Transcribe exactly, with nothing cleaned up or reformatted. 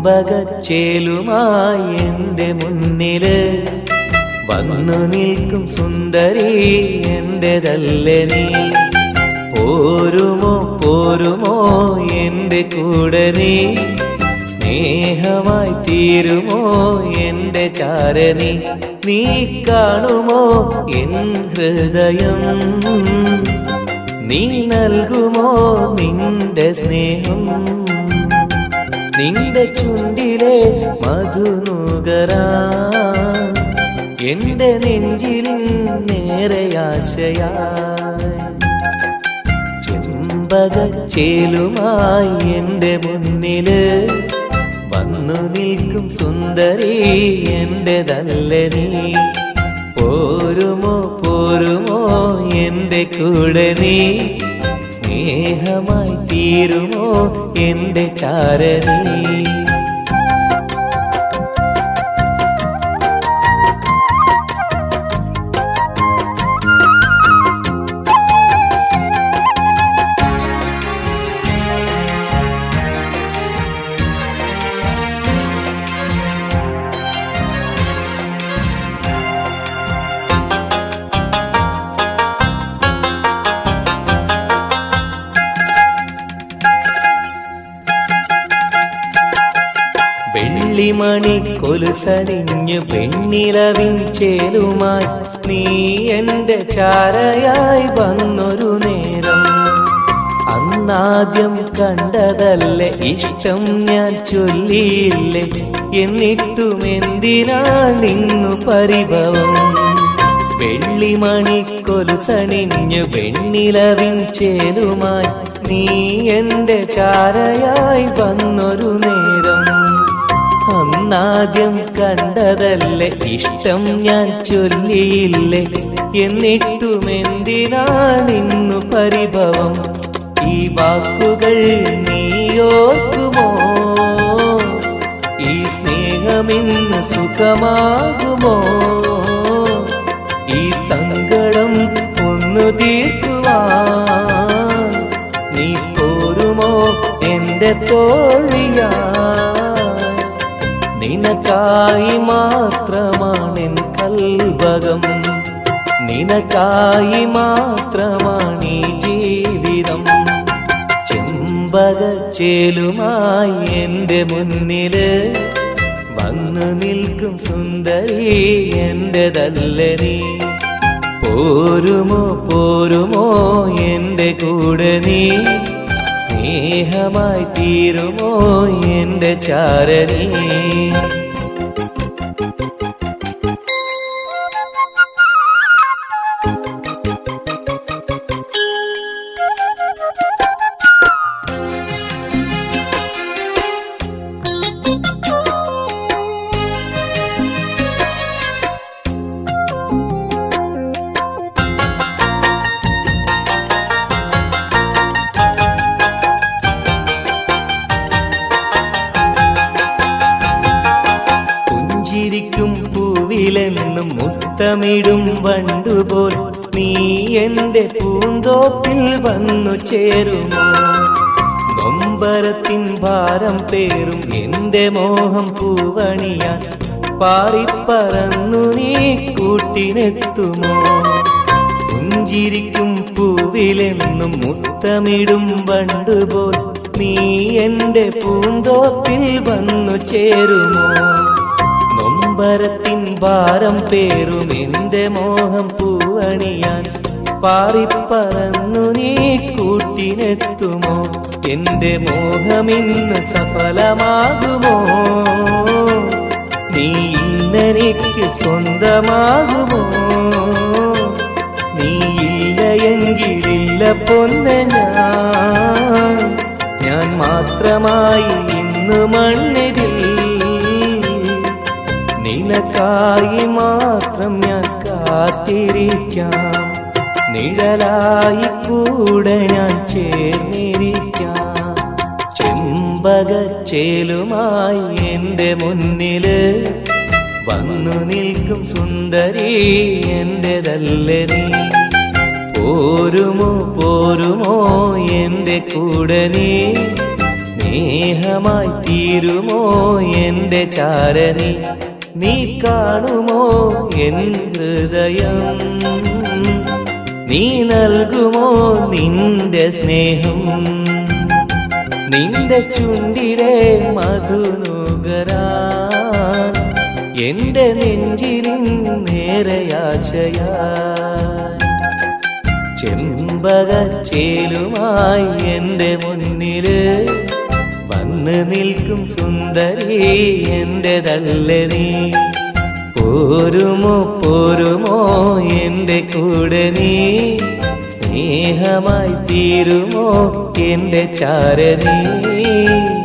ചെമ്പകച്ചേലുമായി എന്റെ മുന്നില് വന്നു നിൽക്കും സുന്ദരി എന്റേതല്ലേ നീ. പോരുമോ പോരുമോ എന്റെ കൂടെ നീ, സ്നേഹമായി തീരുമോ എന്റെ ചാരനി. നീ കാണുമോ എൻ ഹൃദയം, നീ നൽകുമോ നിന്റെ സ്നേഹം. നിന്റെ ചുണ്ടിലെ മധുനുകരാൻ എന്റെ നെഞ്ചിൽ നേരെ ആശയായി. ചെമ്പകച്ചേലുമായി എന്റെ മുന്നില് വന്നു നിൽക്കും സുന്ദരി എന്റേതല്ലേ നീ. പോരുമോ പോരുമോ എന്റെ കൂടെ നീ, സ്നേഹമായി തീരുമോ എന്റെ ചാരനി. വെള്ളിമണി കൊലുസണിഞ്ഞു പെണ്ണിലവിൻ ചേലുമായി നീ എന്റെ ചാരയായി വന്നൊരു നേരം. അന്നാദ്യം കണ്ടതല്ലേ ഇഷ്ടം ഞാൻ ചൊല്ലിയില്ലേ, എന്നിട്ടും എന്തിനാണിന്നു പരിഭവം. വെള്ളിമണി കൊലുസണിഞ്ഞു പെണ്ണിലവിൻ ചേലുമായി നീ എന്റെ ചാരയായി വന്നൊരു നേരം. അന്നാദ്യം കണ്ടതല്ലേ ഇഷ്ടം ഞാൻ ചൊല്ലിയില്ലേ, എന്നിട്ടും എന്തിനാണിന്നു പരിഭവം. ഈ വാക്കുകൾ നീയോർക്കുമോ, ഈ സ്നേഹമിന്ന് സുഖമാകുമോ. ഈ സങ്കടം ഒന്നു തീർക്കുവാൻ നീ പോരുമോ എന്റെ തോഴിയാ. നിനക്കായി മാത്രമാണെൻ കൽവകം, നിനക്കായി മാത്രമാണീ ജീവിതം. ചെമ്പകച്ചേലുമായി എന്റെ മുന്നില് വന്നു നിൽക്കും സുന്ദരി എന്റേതല്ലേ നീ. പോരുമോ പോരുമോ എന്റെ കൂടെ നീ, സ്നേഹമായി തീരുമോ എന്റെ ചാരനി. പൂവിലെന്നും മുത്തമിടും വണ്ടുപോൽ നീ എന്റെ പൂന്തോപ്പിൽ വന്നു ചേരുമോ. നൊമ്പരത്തിൻ ഭാരം പേറും എന്റെ മോഹം പൂവണിയാൻ പാറിപ്പറന്നു നീ കൂട്ടിനെത്തുമോ. പുഞ്ചിരിക്കും പൂവിലെന്നും മുത്തമിടും വണ്ടുപോൽ നീ എന്റെ പൂന്തോപ്പിൽ വന്നു ചേരുമോ. നൊമ്പരത്തിൻ ഭാരം പേറും എന്റെ മോഹം പൂവണിയാൻ പാറിപ്പറന്നു നീ കൂട്ടിനെത്തുമോ. എന്റെ മോഹമിന്ന് സഫലമാകുമോ, നീ ഇന്നെനിക്ക് സ്വന്തമാകുമോ. നീ ഇല്ലയെങ്കിലില്ല പൊന്നെ ഞാൻ, ഞാൻ മാത്രമായി ഇന്ന് മണ്ണിതിൽ. നിനക്കായി മാത്രം ഞാൻ കാത്തിരിക്കാം, നിഴലായി കൂടെ ഞാൻ ചേർന്നിരിക്കാം. ചെമ്പകച്ചേലുമായി എന്റെ മുന്നില് വന്നു നിൽക്കും സുന്ദരി എന്റേതല്ലേ നീ. പോരുമോ പോരുമോ എന്റെ കൂടെ നീ, സ്നേഹമായി തീരുമോ എൻ്റെ ചാരനി നീ കാണുമോ എൻ ഹൃദയം നീ നൽകുമോ നിന്റെ സ്നേഹം നിന്റെ ചുണ്ടിലെ മധുനുകരാൻ എൻ്റെ നെഞ്ചിലും നേരെയാശയായി ചെമ്പകച്ചേലുമായി എൻ്റെ മുന്നില് വന്ന് നിൽക്കും സുന്ദരി എന്റേതല്ലേ നീ പോരുമോ പോരുമോ എൻ്റെ കൂടെ നീ സ്നേഹമായി തീരുമോ എൻ്റെ ചാരനീ